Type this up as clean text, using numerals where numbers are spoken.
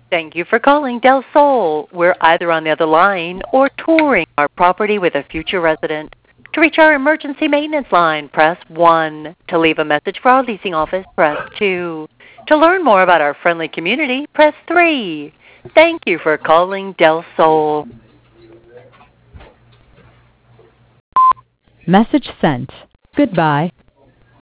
Thank you for calling Del Sol. We're either on the other line or touring our property with a future resident. To reach our emergency maintenance line, press 1. To leave a message for our leasing office, press 2. To learn more about our friendly community, press 3. Thank you for calling Del Sol. Message sent. Goodbye.